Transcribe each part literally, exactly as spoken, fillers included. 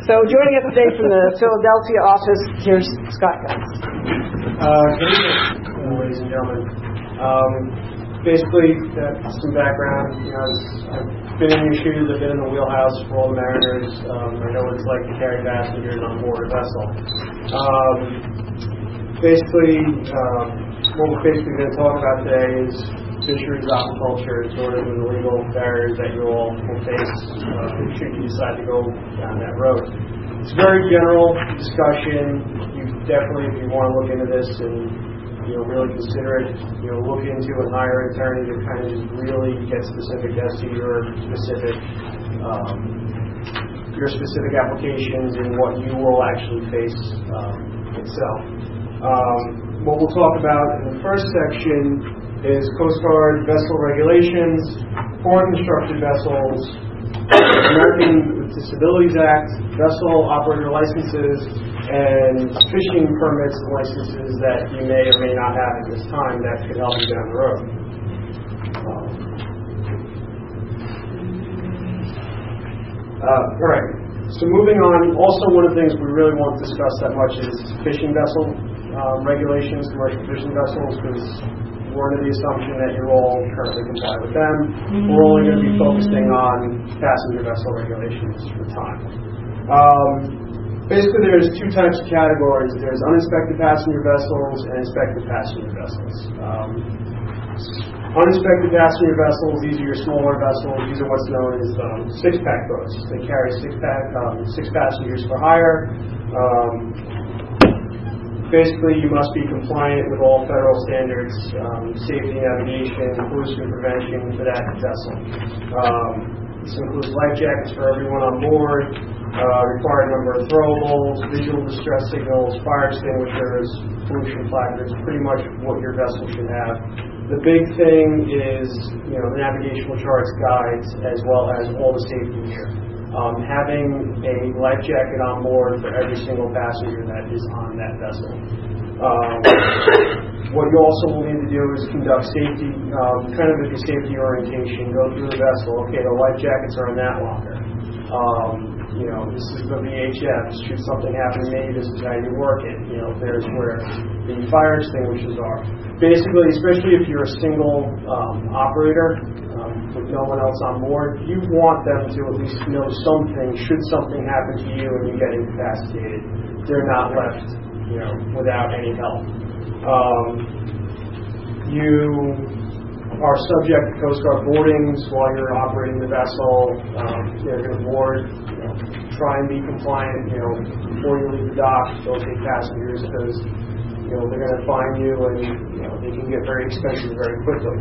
So joining us today from the Philadelphia office, here's Scott Guns. Uh, good evening, ladies and gentlemen. Um, basically, uh, some background. You know, I've been in your shoes. I've been in the wheelhouse for all the mariners. Um, I know what it's like to carry passengers on board a vessel. Um, basically, um, what we're basically going to talk about today is fisheries aquaculture and sort of the legal barriers that you all will face uh, should you decide to go down that road. It's a very general discussion. You definitely, if you want to look into this and you know really consider it, you know, look into and hire an attorney to kind of just really get specific as to your specific um, your specific applications and what you will actually face um, itself. Um, what we'll talk about in the first section is Coast Guard vessel regulations, foreign constructed vessels, American Disabilities Act, vessel operator licenses, and fishing permits and licenses that you may or may not have at this time that could help you down the road. Um, uh, all right. So moving on, also one of the things we really won't discuss that much is fishing vessel um, regulations, commercial fishing vessels, because we're under the assumption that you're all currently compliant with them. We're only going to be focusing on passenger vessel regulations for time. Um, basically, there's two types of categories. There's uninspected passenger vessels and inspected passenger vessels. Um, uninspected passenger vessels, these are your smaller vessels. These are what's known as um, six-pack boats. They carry six-pack, um, six passengers for hire. Um, Basically, you must be compliant with all federal standards, um, safety, navigation, pollution prevention for that vessel. Um, this includes life jackets for everyone on board, uh, required number of throwables, visual distress signals, fire extinguishers, pollution placards, pretty much what your vessel should have. The big thing is, you know, the navigational charts, guides, as well as all the safety gear. Um, having a life jacket on board for every single passenger that is on that vessel. Um, what you also will need to do is conduct safety, um, kind of like a safety orientation, go through the vessel. Okay, the life jackets are in that locker. Um, you know, this is the V H F. Should something happen to me, this is how you work it. You know, there's where the fire extinguishers are. Basically, especially if you're a single um, operator, Um, with no one else on board, you want them to at least know something should something happen to you and you get incapacitated. They're not left, you know, without any help. Um, you are subject to Coast Guard boardings while you're operating the vessel. Um, they're going to board, you know, try and be compliant, you know, before you leave the dock. Don't take passengers because, you know, they're going to find you and, you know, they can get very expensive very quickly.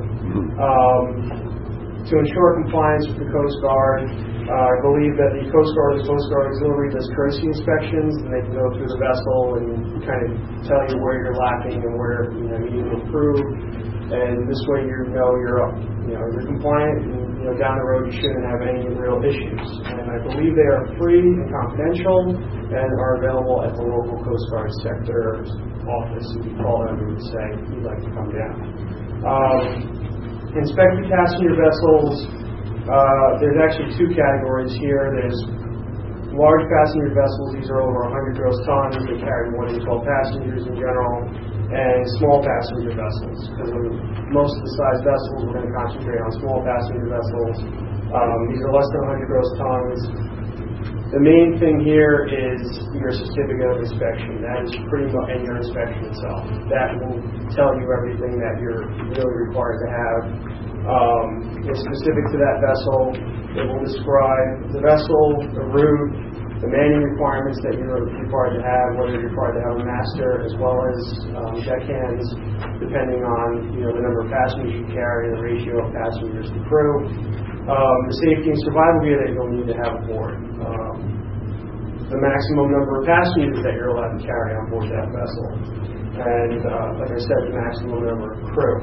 Um, To ensure compliance with the Coast Guard, uh, I believe that the Coast Guard, the Coast Guard Auxiliary does courtesy inspections, and they can go through the vessel and kind of tell you where you're lacking and where you know you need to improve. And this way, you know you're up, you know you're compliant, and you know down the road you shouldn't have any real issues. And I believe they are free and confidential, and are available at the local Coast Guard sector office. If you call them and say you'd like to come down. Um, Inspected passenger vessels, uh, there's actually two categories here. There's large passenger vessels, these are over one hundred gross tons, they carry more than twelve passengers in general, and small passenger vessels. Because of most of the size vessels, we're going to concentrate on small passenger vessels. Um, these are less than one hundred gross tons. The main thing here is your certificate of inspection. That is pretty much, and your inspection itself. That will tell you everything that you're really required to have. Um, it's specific to that vessel. It will describe the vessel, the route, the manning requirements that you're required to have, whether you're required to have a master as well as um, deckhands, depending on you know the number of passengers you carry, the ratio of passengers to crew. Um, the safety and survival gear that you'll need to have aboard. Um, the maximum number of passengers that you're allowed to carry on board that vessel. And, uh, like I said, the maximum number of crew.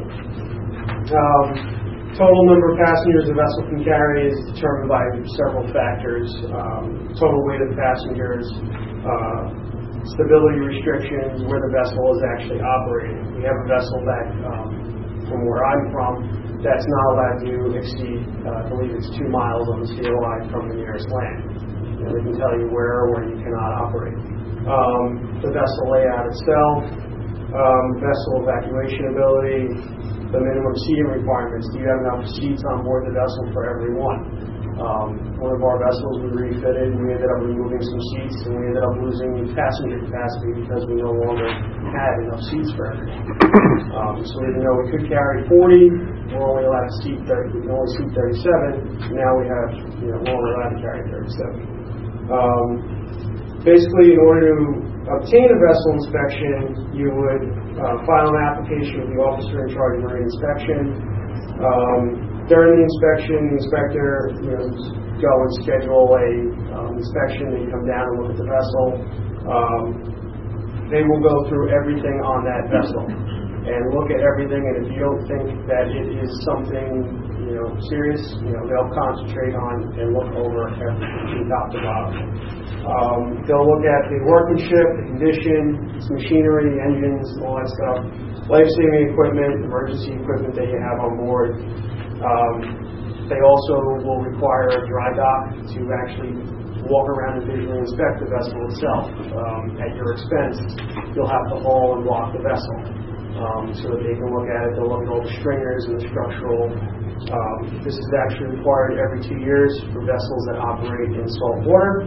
Um, total number of passengers the vessel can carry is determined by several factors. Um, total weight of the passengers, uh, stability restrictions, where the vessel is actually operating. We have a vessel that, um, from where I'm from, that's not allowed to exceed, uh, I believe it's two miles on the C O I from the nearest land. You know, they can tell you where or where you cannot operate. Um, the vessel layout itself, um, vessel evacuation ability, the minimum seating requirements. Do you have enough seats on board the vessel for everyone? Um, one of our vessels we refitted, and we ended up removing some seats, and we ended up losing passenger capacity because we no longer had enough seats for everyone. Um, so even though we could carry forty, we're only allowed to seat thirty. We can only seat thirty-seven. Now we have, you know, we're only allowed to carry thirty-seven. Um, basically, in order to obtain a vessel inspection, you would uh, file an application with the officer in charge of marine inspection. Um, During the inspection, the inspector, you know, go and schedule a um, inspection. They come down and look at the vessel. Um, they will go through everything on that vessel and look at everything. And if you don't think that it is something, you know, serious, you know, they'll concentrate on and look over everything top to bottom. Um, they'll look at the workmanship, the condition, its machinery, engines, all that stuff, life-saving equipment, emergency equipment that you have on board. Um, they also will require a dry dock to actually walk around and visually inspect the vessel itself. Um, at your expense, you'll have to haul and block the vessel um, so that they can look at it. They'll look at all the stringers and the structural. Um, this is actually required every two years for vessels that operate in salt water.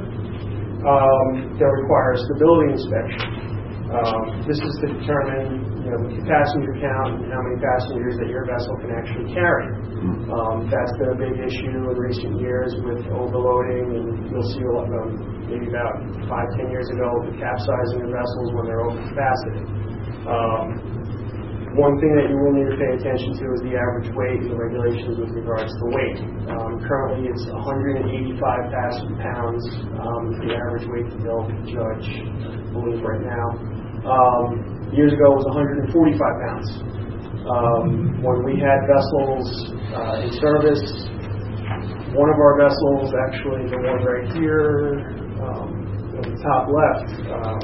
Um, they'll require a stability inspection. Um, this is to determine, you know, the passenger count and how many passengers that your vessel can actually carry. Um, that's been a big issue in recent years with overloading, and you'll see a lot, um, maybe about five, ten years ago, the capsizing of vessels when they're over capacity. Um, one thing that you will need to pay attention to is the average weight and the regulations with regards to weight. Um, currently, it's one hundred eighty-five pounds, um, the average weight that they'll judge, I believe, right now. Um, years ago, it was one hundred forty-five pounds. Um, when we had vessels uh, in service, one of our vessels, actually the one right here, um, at the top left, um,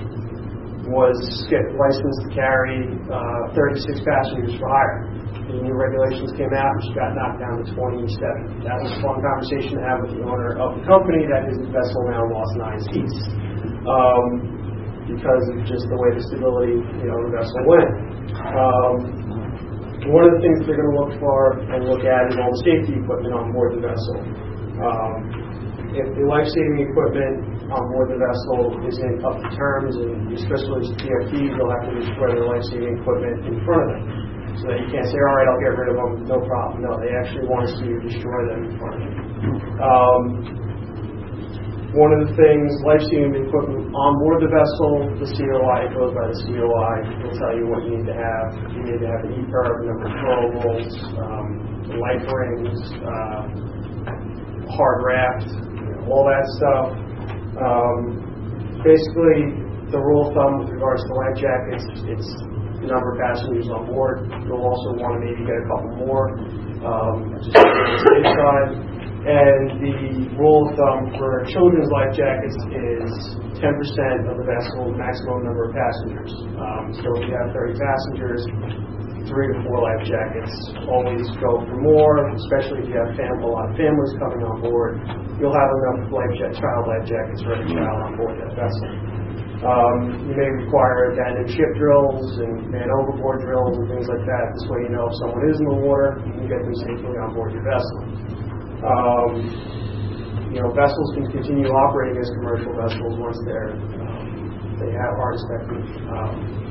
was licensed to carry uh, thirty-six passengers for hire. The new regulations came out, and she got knocked down to twenty-seven. That was a fun conversation to have with the owner of the company that his vessel now lost nine seats. Um, because of just the way the stability, you know, the vessel went. Um, one of the things they're going to look for and look at is all the safety equipment on board the vessel. Um, if the life-saving equipment on board the vessel isn't up to terms, and especially with P F Ds, they'll have to destroy their life-saving equipment in front of them. So that you can't say, all right, I'll get rid of them, no problem. No, they actually want us to destroy them in front of them. Um, One of the things, life-saving equipment on board the vessel, the C O I, it goes by the C O I, will tell you what you need to have. You need to have an E P I R B, number of throwables, um, life rings, uh, hard raft, you know, all that stuff. Um, basically, the rule of thumb with regards to life jackets, it's the number of passengers on board. You'll also want to maybe get a couple more, um, just on the safe side. And the rule of thumb for children's life jackets is ten percent of the vessel's maximum number of passengers. Um, so if you have thirty passengers, three to four life jackets. Always go for more, especially if you have fam- a lot of families coming on board. You'll have enough life jet- child life jackets for every child on board that vessel. Um, you may require abandoned ship drills and man overboard drills and things like that. This way you know if someone is in the water, you can get them safely on board your vessel. Um, you know, vessels can continue operating as commercial vessels once they're um, they have are inspected. Um,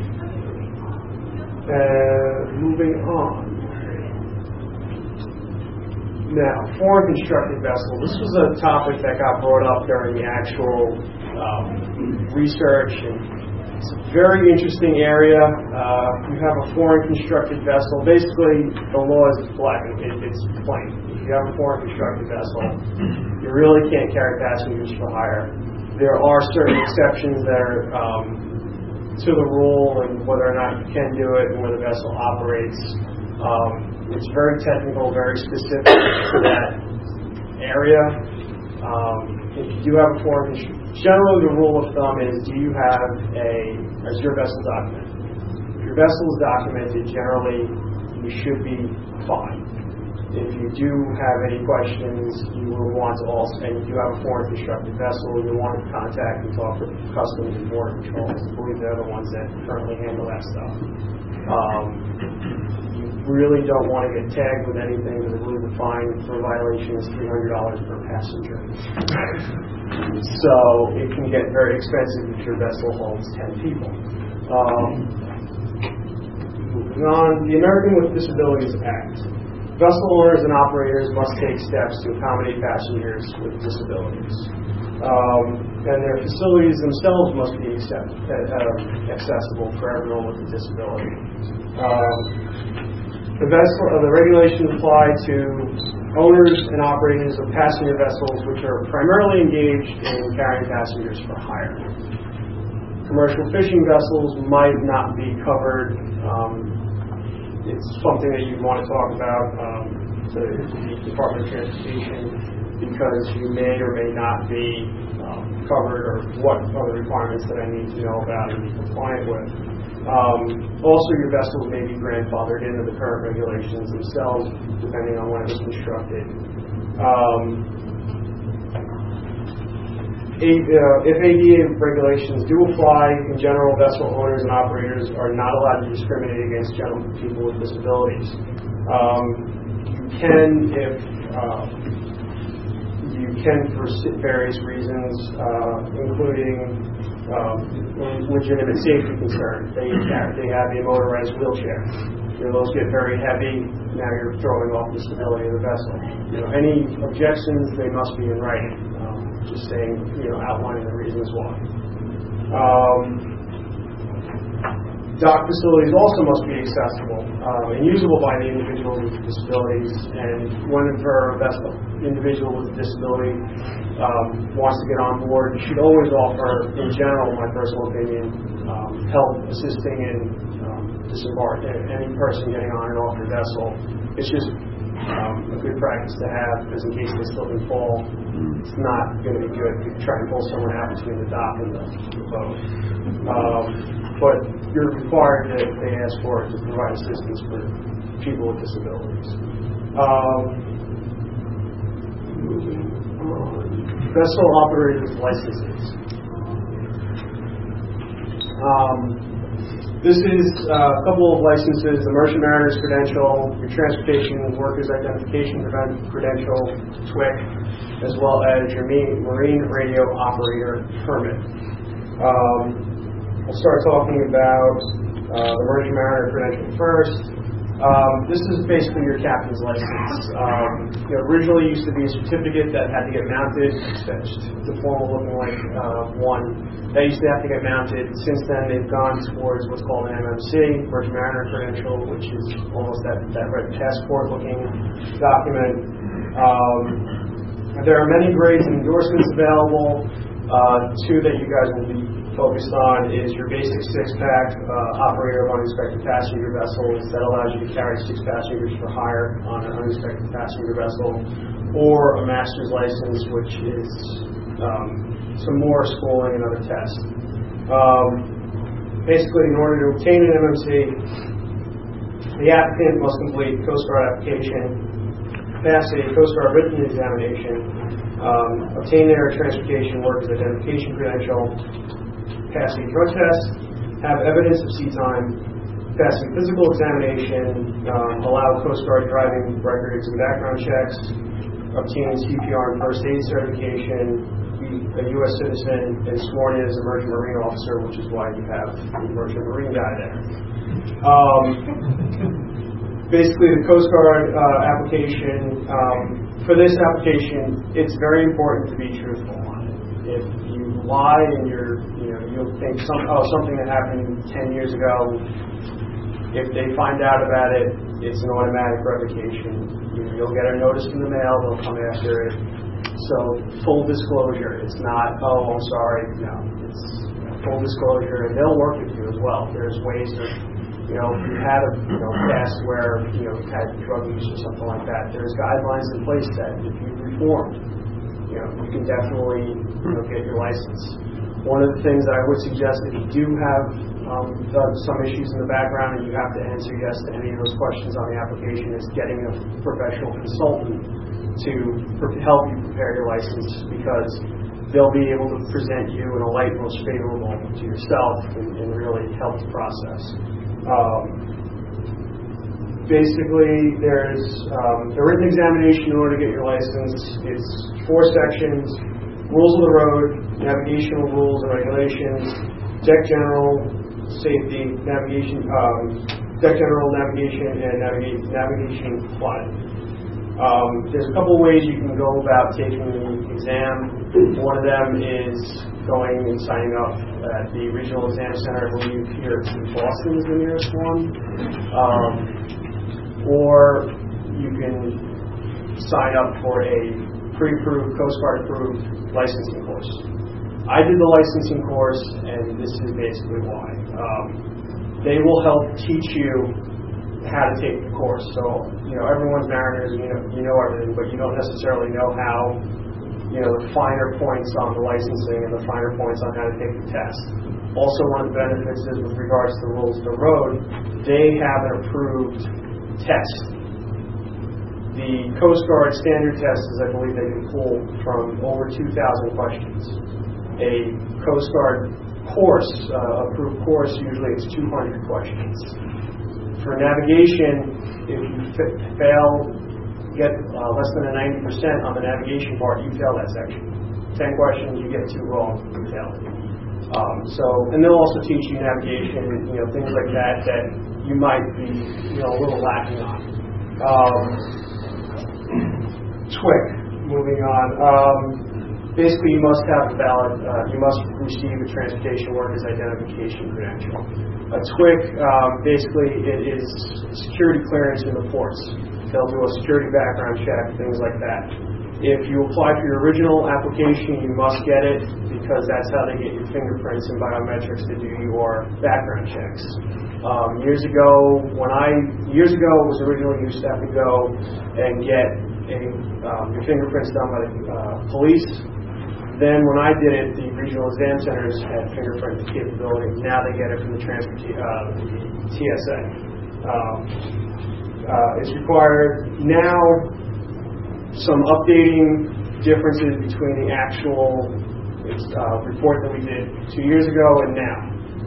uh, moving on. Now, foreign constructed vessels. This was a topic that got brought up during the actual um, research, and it's a very interesting area. Uh, you have a foreign constructed vessel. Basically, the law is black and it, it's plain. If you have a foreign constructed vessel, you really can't carry passengers for hire. There are certain exceptions that are um, to the rule, and whether or not you can do it and where the vessel operates. Um, it's very technical, very specific to that area. Um, if you do have a foreign constructed, generally the rule of thumb is, do you have a, is your vessel documented? If your vessel is documented, generally you should be fine. if you do have any questions, you will want to also, and if you have a foreign constructed vessel, you'll want to contact and talk with Customs and Border Patrol. I believe they're the ones that currently handle that stuff. Um, you really don't want to get tagged with anything, because I believe the fine for violation is three hundred dollars per passenger. So it can get very expensive if your vessel holds ten people. Um, moving on, the American with Disabilities Act. Vessel owners and operators must take steps to accommodate passengers with disabilities. Um, and their facilities themselves must be accept, uh, accessible for everyone with a disability. Um, the, vessel, uh, the regulations apply to owners and operators of passenger vessels which are primarily engaged in carrying passengers for hire. Commercial fishing vessels might not be covered. Um, It's something that you want to talk about um, to the Department of Transportation, because you may or may not be um, covered, or what other requirements that I need to know about and be compliant with. Um, also, your vessels may be grandfathered into the current regulations themselves, depending on when it was constructed. Um, A, uh, if A D A regulations do apply, in general, vessel owners and operators are not allowed to discriminate against general people with disabilities. Um, you can, if uh, you can, for various reasons, uh, including um, legitimate safety concerns. They they have a motorized wheelchair. You know, those get very heavy. Now you're throwing off the stability of the vessel. You know, any objections, they must be in writing. Just saying, you know, outlining the reasons why. Um, dock facilities also must be accessible um, and usable by the individual with disabilities. And whenever a vessel individual with a disability um, wants to get on board, you should always offer, in general, my personal opinion, um, help assisting in um, disembark any person getting on and off your vessel. It's just Um, a good practice to have, because in case they slip and fall, it's not going to be good to try and pull someone out between the dock and the, the boat. Um, but you're required to, they ask for it, to provide assistance for people with disabilities. Um, moving on. Vessel operators licenses. Um, This is uh, a couple of licenses: the Merchant Mariner's Credential, your Transportation Workers Identification Credential, T W I C, as well as your Marine Radio Operator Permit. Um, we'll start talking about uh, the Merchant Mariner Credential first. Um, this is basically your captain's license. Um, you know, originally used to be a certificate that had to get mounted. That's the formal looking like uh, one. That used to have to get mounted. Since then, they've gone towards what's called an M M C, Merchant Mariner Credential, which is almost that, that red passport-looking document. Um, there are many grades and endorsements available. Uh, two that you guys will be focused on is your basic six-pack uh, operator of uninspected passenger vessels that allows you to carry six passengers for hire on an uninspected passenger vessel, or a master's license, which is um, some more schooling and other tests. Um, basically, in order to obtain an M M C, the applicant must complete Coast Guard application, pass a Coast Guard written examination, um, obtain their Transportation Workers Identification Credential, pass a drug test, have evidence of sea time, pass a physical examination, um, allow Coast Guard driving records and background checks, obtain C P R and first aid certification, a U S citizen, and sworn in as a Merchant Marine officer, which is why you have the Merchant Marine guy there. Um, basically, the Coast Guard uh, application, um, for this application, it's very important to be truthful on it. If you lie and you're, you know, you'll think some, oh, something that happened ten years ago, if they find out about it, it's an automatic revocation. You know, you'll get a notice in the mail, they'll come after it. So, full disclosure, it's not, oh, I'm sorry, no, it's full disclosure, and they'll work with you as well. There's ways of, you know, if you had a, you know, past where, you know, you had drug use or something like that, there's guidelines in place that if you reform, you know, you can definitely, you know, get your license. One of the things that I would suggest, if you do have um, the- some issues in the background, and you have to answer yes to any of those questions on the application, is getting a professional consultant to pre- help you prepare your license, because they'll be able to present you in a light most favorable to yourself and, and really help the process. Um, basically, there's um, a written examination in order to get your license. It's four sections: rules of the road, navigational rules and regulations, deck general safety, navigation, um, deck general navigation, and navigate, navigation plotting. Um, there's a couple ways you can go about taking the exam. One of them is going and signing up at the Regional Exam Center. I believe here in Boston is the nearest one. Um, or you can sign up for a pre-approved, Coast Guard approved licensing course. I did the licensing course, and this is basically why. Um, they will help teach you how to take the course. So, you know, everyone's mariners, you know, you know everything, but you don't necessarily know how, you know, the finer points on the licensing and the finer points on how to take the test. Also, one of the benefits is with regards to the rules of the road, they have an approved test. The Coast Guard standard test is, I believe, they can pull from over two thousand questions. A Coast Guard course, uh, approved course, usually it's two hundred questions. For navigation, if you f- fail, get uh, less than a ninety percent on the navigation part, you fail that section. ten questions, you get two wrong, you fail it. Um, so, and they'll also teach you navigation, you know, things like that that you might be, you know, a little lacking on. Um, T W I C, moving on. Um, basically, you must have a valid, uh, you must receive a Transportation Workers Identification credential. A T W I C, um, basically, it is security clearance in the ports. They'll do a security background check, things like that. If you apply for your original application, you must get it, because that's how they get your fingerprints and biometrics to do your background checks. Um, years ago, when I years ago it was originally used to have to go and get a, um, your fingerprints done by the uh, police. Then when I did it, the regional exam centers had fingerprint capability. Now they get it from the transport uh, the T S A. Um, uh, it's required now. Some updating differences between the actual uh, report that we did two years ago and now.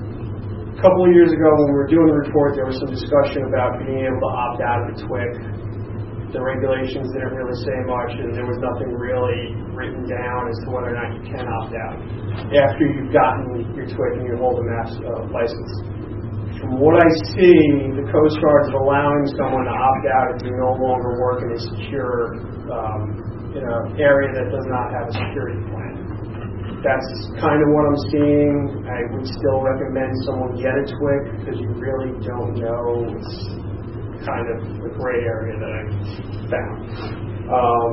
A couple of years ago, when we were doing the report, there was some discussion about being able to opt out of the T W I C. The regulations didn't really say much, and there was nothing really written down as to whether or not you can opt out after you've gotten your T W I C and you hold a mass uh, license. From what I see, the Coast Guard is allowing someone to opt out if you no longer work in a secure, um, in an area that does not have a security plan. That's kind of what I'm seeing. I would still recommend someone get a T W I C, because you really don't know. It's kind of the gray area that I found. Um,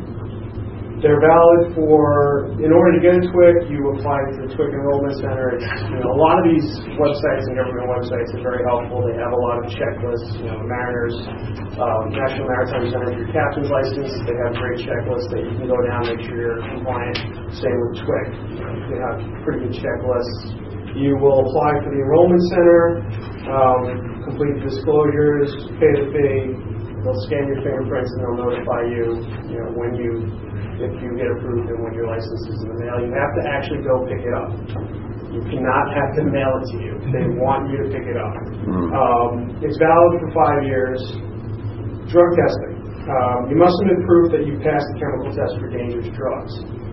they're valid for, in order to get a T W I C, you apply to the T W I C Enrollment Center. It's, you know, a lot of these websites and government websites are very helpful. They have a lot of checklists, you know, Mariners, um, National Maritime Center for your captain's license. They have great checklists that you can go down, make sure you're compliant. Same with T W I C. You know, they have pretty good checklists. You will apply for the Enrollment Center, um, complete the disclosures, pay the fee. They'll scan your fingerprints and they'll notify you, you know, when you, if you get approved and when your license is in the mail. You have to actually go pick it up. You cannot have them mail it to you. They want you to pick it up. Um, it's valid for five years. Drug testing. Um, you must submit proof that you passed the chemical test for dangerous drugs.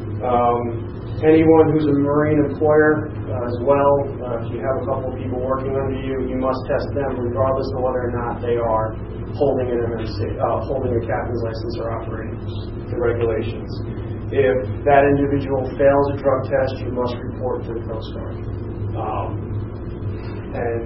Um, anyone who's a marine employer uh, as well, uh, if you have a couple of people working under you, you must test them regardless of whether or not they are holding an M M C, uh, holding a captain's license or operating the regulations. If that individual fails a drug test, you must report to the Coast Guard. Um, and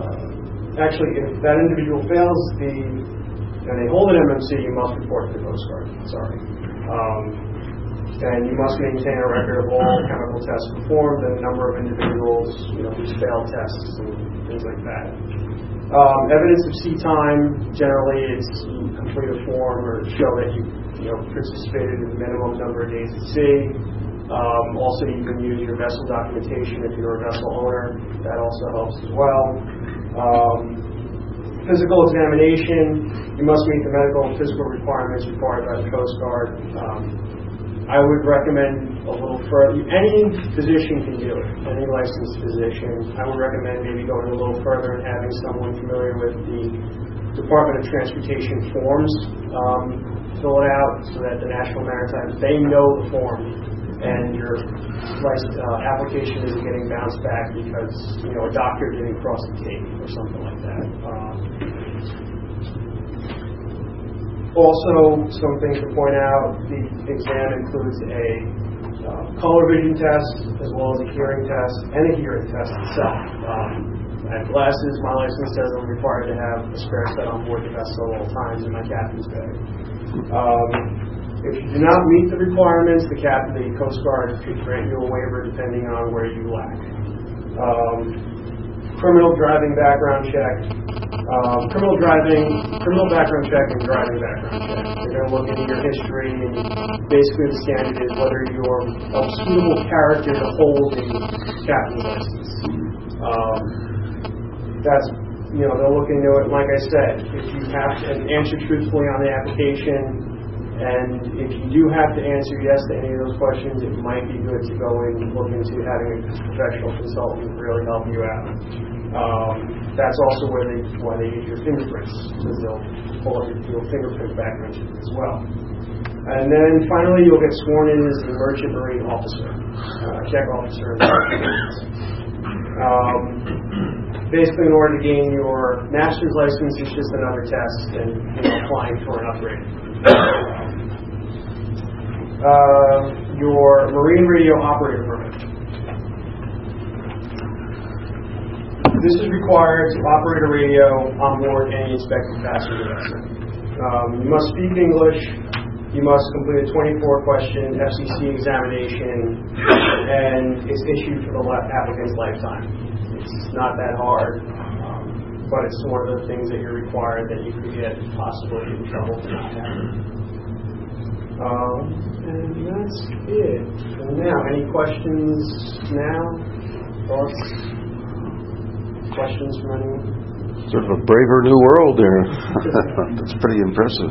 uh, actually, if that individual fails the and they hold an M M C, you must report to the Coast Guard. Sorry. Um, And you must maintain a record of all chemical tests performed and the number of individuals, you know, who's failed tests and things like that. Um, evidence of sea time, generally, it's you complete a form or show that you, you know, participated in the minimum number of days at sea. Um, also, you can use your vessel documentation if you're a vessel owner. That also helps as well. Um, physical examination, you must meet the medical and physical requirements required by the Coast Guard. Um, I would recommend a little further. Any physician can do it, any licensed physician. I would recommend maybe going a little further and having someone familiar with the Department of Transportation forms um, fill it out so that the National Maritime, they know the form and your license, uh, application isn't getting bounced back because, you know, a doctor didn't cross the tape or something like that. Um, Also, some things to point out, the exam includes a uh, color vision test as well as a hearing test and a hearing test itself. Um, I have glasses. My license says I'm required to have a spare set on board the vessel at all times in my captain's bag. Um, if you do not meet the requirements, the captain, the Coast Guard could grant you a waiver depending on where you lack. Um, criminal driving background check. Um, criminal driving, criminal background check and driving background check. They're going to look into your history, and basically the standard is whether you're a suitable character to hold a captain's license. Um, that's, you know, they'll look into it. Like I said, if you have to answer truthfully on the application, and if you do have to answer yes to any of those questions, it might be good to go in and look into having a professional consultant really help you out. Um, that's also where they why they use your fingerprints, because they'll pull up your fingerprint background as well. And then finally, you'll get sworn in as a merchant marine officer, uh, check officer. Um, basically, in order to gain your master's license, it's just another test and, you know, applying for an upgrade. Uh, your marine radio operator permit. This is required to operate a radio on board any inspected passenger vessel. Um, you must speak English. You must complete a twenty-four question F C C examination, and it's issued for the applicant's lifetime. It's not that hard, um, but it's one of the things that you're required that you could get possibly in trouble for not having. Um, and that's it for now. Any questions now? Thoughts? Questions from anyone? Sort of a braver new world there. That's pretty impressive.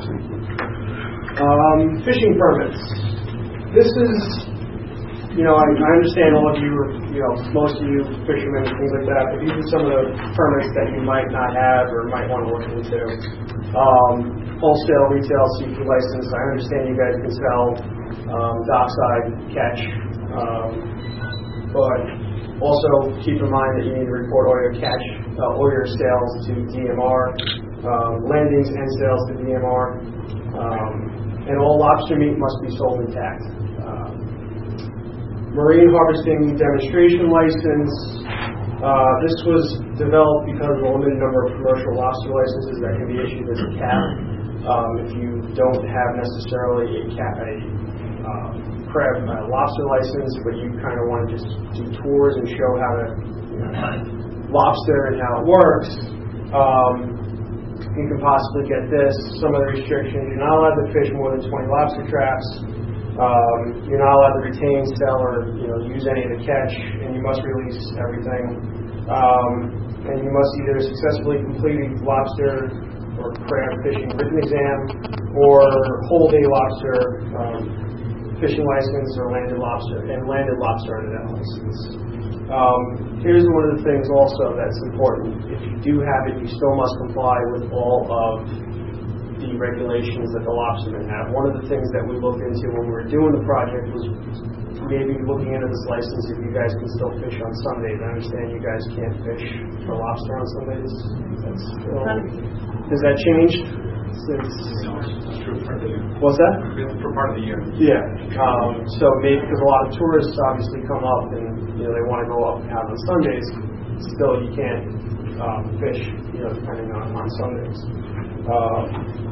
Um, fishing permits. This is, you know, I, I understand all of you, are, you know, most of you fishermen and things like that, but these are some of the permits that you might not have or might want to look into. Um, wholesale, retail, seafood license. I understand you guys can sell um, dockside catch, um, but also, keep in mind that you need to report all your catch, uh, all your sales to D M R, um, landings and sales to D M R, um, and all lobster meat must be sold intact. Um, marine harvesting demonstration license. Uh, this was developed because of the limited number of commercial lobster licenses that can be issued as a cap. Um, if you don't have necessarily a cap, a uh, crab uh, lobster license, but you kind of want to just do tours and show how to, you know, lobster and how it works, um, you can possibly get this. Some of the restrictions: you're not allowed to fish more than twenty lobster traps. Um, you're not allowed to retain, sell, or, you know, use any of the catch, and you must release everything. Um, and you must either successfully complete a lobster or crab fishing written exam, or hold a lobster um, fishing license or landed lobster and landed lobster under that license. Um, here's one of the things also that's important. If you do have it, you still must comply with all of the regulations that the lobstermen have. One of the things that we looked into when we were doing the project was maybe looking into this license if you guys can still fish on Sundays. I understand you guys can't fish for lobster on Sundays. That's still, has that changed? Since, what's that? For part of the year. Yeah. Um, so maybe because a lot of tourists obviously come up and, you know, they want to go up out on Sundays. Still, you can't um, fish, you know, depending on, on Sundays. Uh,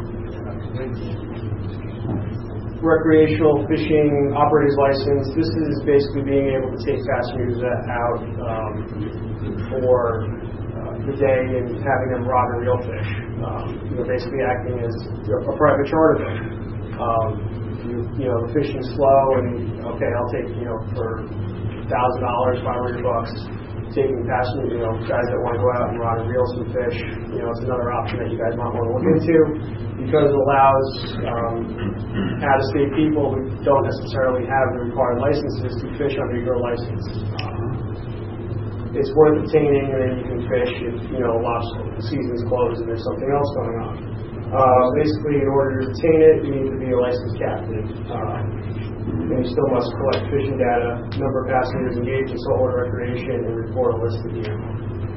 recreational fishing operator's license. This is basically being able to take passengers out um, for the day and having them rod and reel fish. Um, you know, basically acting as a private charter boat. Um, you, you know, the fishing's slow, and okay, I'll take, you know, for one thousand dollars, five hundred bucks, taking passenger, you know, guys that want to go out and rod and reel some fish, you know, it's another option that you guys might want to look into, because it allows um, out-of-state people who don't necessarily have the required licenses to fish under your license. Um, it's worth obtaining, and then you can fish if, you know, lobster season's closed and there's something else going on. Uh, basically, in order to obtain it, you need to be a licensed captain. Um, and you still must collect fishing data, number of passengers engaged in saltwater recreation, and report a list of the animal.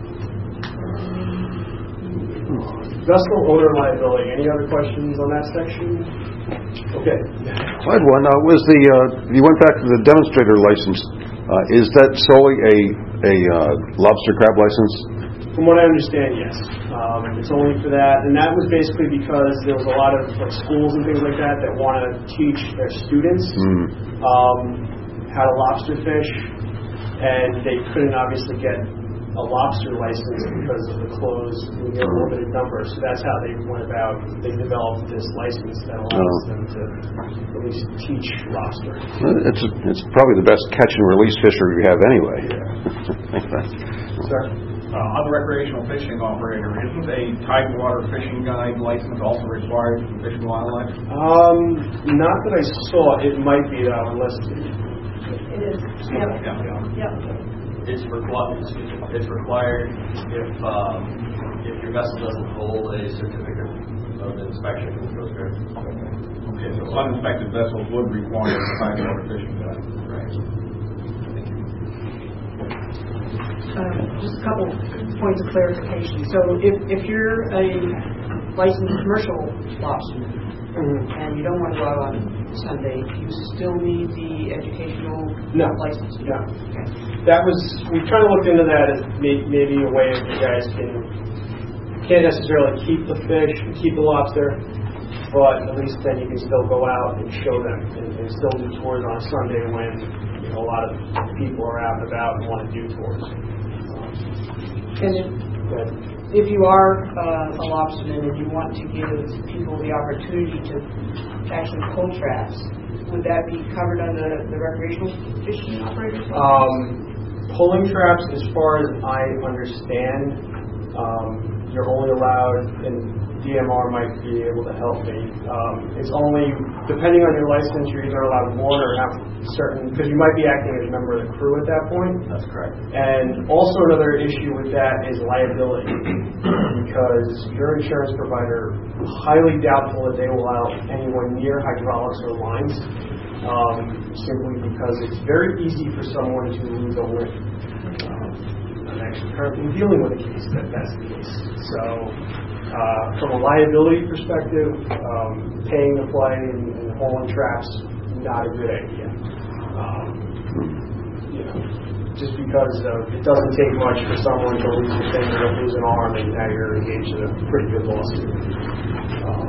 Vessel owner liability. Any other questions on that section? Okay. I had one. Uh, was the uh, you went back to the demonstrator license? Uh, is that solely a a uh, lobster crab license? From what I understand, yes. Um, it's only for that, and that was basically because there was a lot of like schools and things like that that want to teach their students Mm. um, how to lobster fish, and they couldn't obviously get a lobster license because of the closed, you know, limited number. So that's how they went about. They developed this license that allows Oh. them to at least teach lobster. It's it's probably the best catch and release fishery we have anyway. Sir? Uh, on the recreational fishing operator, isn't a Tidewater fishing guide license also required for Fish and Wildlife? Um, not that I saw. It might be that on list. It is. Yep. Yeah. Yep. It's required. It's required if um, if your vessel doesn't hold a certificate of inspection from the Coast Guard. Okay, so uninspected vessels would require a Tidewater fishing guide. Right. Um, just a couple points of clarification. So if, if you're a licensed commercial lobsterman Mm-hmm. and you don't want to go out on Sunday, you still need the educational No. license? No. Okay. That was, we kind of looked into that as may, maybe a way that you guys can, can't necessarily keep the fish, keep the lobster, but at least then you can still go out and show them and, and still do tours on a Sunday when, you know, a lot of people are out and about and want to do tours. And if, But, if you are uh, a lobsterman and you want to give people the opportunity to actually pull traps, would that be covered under the recreational fishing operators? um, pulling traps, as far as I understand, um, you're only allowed, and D M R might be able to help me. Um, it's only, depending on your license, you're either allowed one or have certain, because you might be acting as a member of the crew at that point. That's correct. And also another issue with that is liability, because your insurance provider, highly doubtful that they will allow anyone near hydraulics or lines, um, simply because it's very easy for someone to lose a limb. Um, I'm actually currently dealing with a case that that's the case. So, uh, from a liability perspective, um, paying to play and, and hauling traps, not a good idea. Um, you know, just because of, it doesn't take much for someone to lose a finger or lose an arm, and now you're engaged in a pretty good lawsuit. Um,